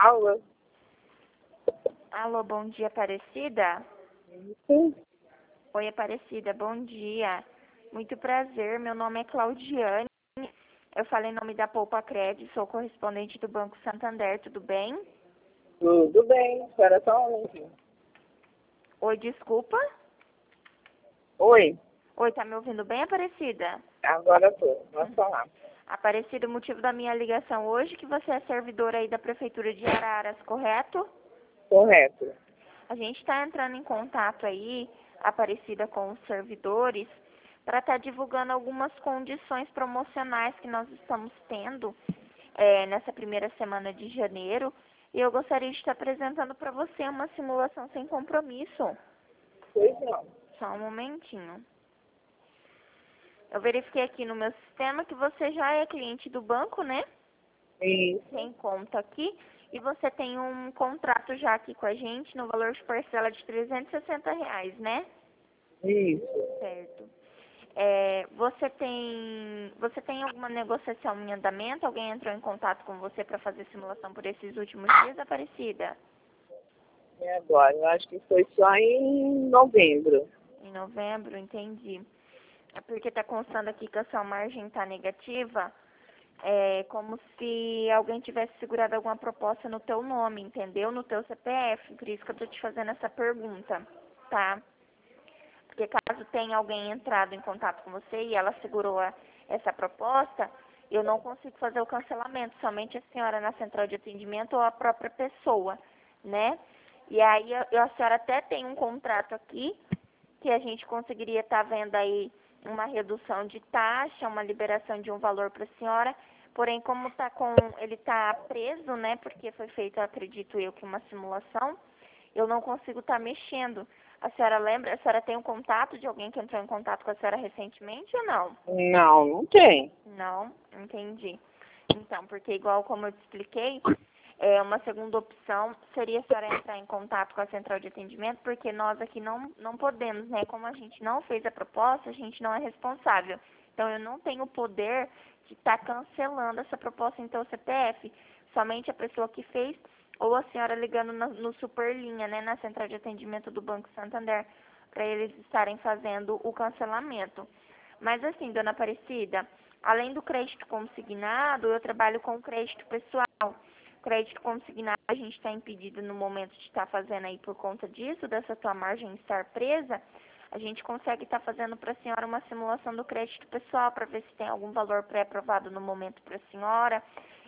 Alô? Alô, bom dia, Aparecida? Sim. Oi, Aparecida, bom dia. Muito prazer, meu nome é Claudiane. Eu falei em nome da Poupa Cred, sou correspondente do Banco Santander, tudo bem? Tudo bem, espera só um minutinho. Oi, desculpa? Oi, Oi, tá me ouvindo bem, Aparecida? agora tô. Pode falar. Aparecida, o motivo da minha ligação hoje é que você é servidora aí da Prefeitura de Araras, correto? Correto. A gente está entrando em contato aí, Aparecida, com os servidores, para estar divulgando algumas condições promocionais que nós estamos tendo nessa primeira semana de janeiro. E eu gostaria de estar apresentando para você uma simulação sem compromisso. Pois não. Só um momentinho. Eu verifiquei aqui no meu sistema que você já é cliente do banco, né? Isso, Tem conta aqui. E você tem um contrato já aqui com a gente no valor de parcela de R$ 360, né? isso. Certo. Você tem alguma negociação em andamento? Alguém entrou em contato com você para fazer simulação por esses últimos dias, Aparecida? E agora? Eu acho que foi só em novembro. Em novembro, entendi. É porque está constando aqui que a sua margem está negativa. É como se alguém tivesse segurado alguma proposta no teu nome, entendeu? No teu CPF. Por isso que eu estou te fazendo essa pergunta, tá? Porque caso tenha alguém entrado em contato com você e ela segurou essa proposta, eu não consigo fazer o cancelamento, somente a senhora na central de atendimento ou a própria pessoa, né? E aí a senhora até tem um contrato aqui que a gente conseguiria estar vendo aí uma redução de taxa, uma liberação de um valor para a senhora, porém como ele está preso, né? Porque foi feita, acredito eu, que uma simulação, eu não consigo estar mexendo. A senhora lembra? A senhora tem um contato de alguém que entrou em contato com a senhora recentemente ou não? Não, não tem. Não, entendi. Então, porque igual como eu te expliquei, uma segunda opção seria a senhora entrar em contato com a central de atendimento, porque nós aqui não podemos, né? Como a gente não fez a proposta, a gente não é responsável. Então, eu não tenho o poder de estar cancelando essa proposta em teu CPF. Somente a pessoa que fez ou a senhora ligando no Superlinha, né, na central de atendimento do Banco Santander, para eles estarem fazendo o cancelamento. Mas assim, dona Aparecida, além do crédito consignado, eu trabalho com crédito pessoal. Crédito consignado a gente está impedido no momento de estar fazendo aí por conta disso, dessa tua margem estar presa. A gente consegue estar fazendo para a senhora uma simulação do crédito pessoal para ver se tem algum valor pré-aprovado no momento para a senhora.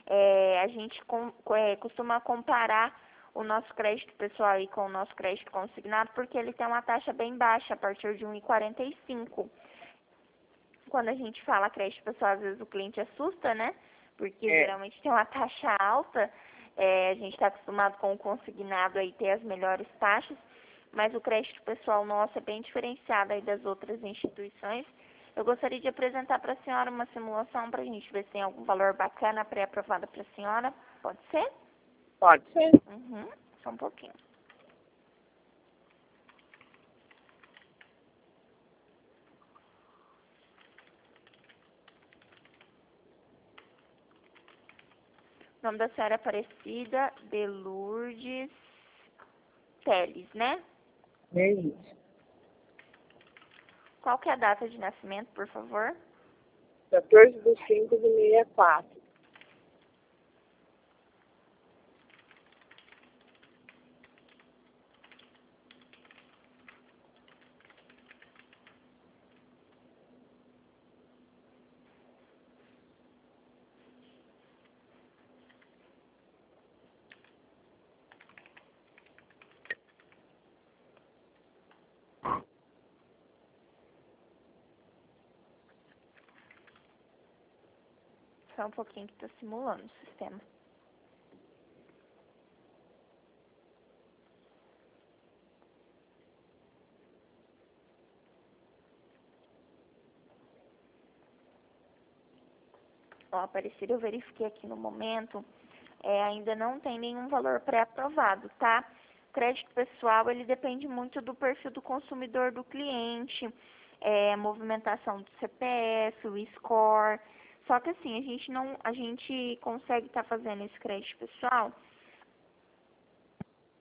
A gente costuma comparar o nosso crédito pessoal aí com o nosso crédito consignado, porque ele tem uma taxa bem baixa, a partir de 1,45. Quando a gente fala crédito pessoal, às vezes o cliente assusta, né? Porque geralmente tem uma taxa alta. A gente está acostumado com o consignado aí ter as melhores taxas, mas o crédito pessoal nosso é bem diferenciado aí das outras instituições. Eu gostaria de apresentar para a senhora uma simulação para a gente ver se tem algum valor bacana pré-aprovado para a senhora. Pode ser? Pode ser. Uhum. Só um pouquinho. O nome da senhora é Aparecida de Lourdes Teles, né? É isso. Qual que é a data de nascimento, por favor? 14/5/64. Só um pouquinho que está simulando o sistema. Ó, Aparecida, eu verifiquei aqui no momento, ainda não tem nenhum valor pré-aprovado, tá? O crédito pessoal, ele depende muito do perfil do consumidor, do cliente, a movimentação do CPF, o score. Só que assim, a gente consegue estar fazendo esse crédito pessoal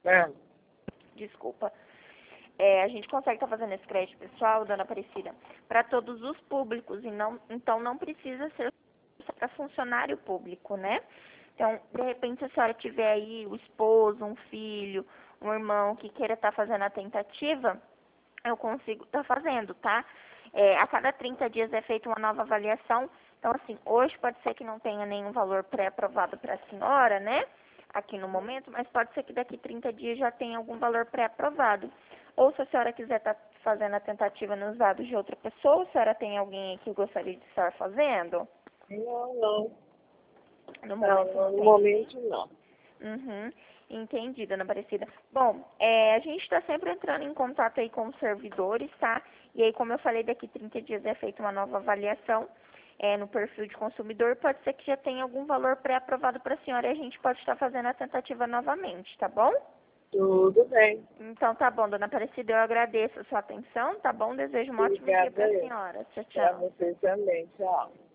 É. Desculpa. A gente consegue estar fazendo esse crédito pessoal, dona Aparecida, para todos os públicos, e não, então não precisa ser para funcionário público, né? Então, de repente, se a senhora tiver aí o esposo, um filho, um irmão que queira estar fazendo a tentativa, eu consigo estar fazendo, tá? A cada 30 dias é feita uma nova avaliação. Então, assim, hoje pode ser que não tenha nenhum valor pré-aprovado para a senhora, né? Aqui no momento, mas pode ser que daqui 30 dias já tenha algum valor pré-aprovado. Ou se a senhora quiser estar fazendo a tentativa nos dados de outra pessoa, a senhora tem alguém aí que gostaria de estar fazendo? Não. No Não, momento não no tem ninguém? momento não. Uhum, entendi, dona Aparecida. Bom, a gente está sempre entrando em contato aí com os servidores, tá? E aí, como eu falei, daqui 30 dias é feita uma nova avaliação no perfil de consumidor. Pode ser que já tenha algum valor pré-aprovado para a senhora e a gente pode estar fazendo a tentativa novamente, tá bom? Tudo bem. Então tá bom, dona Aparecida, eu agradeço a sua atenção, tá bom? Desejo um ótimo dia Obrigada para a aí. senhora. Tchau, Para tchau. você também. Tchau.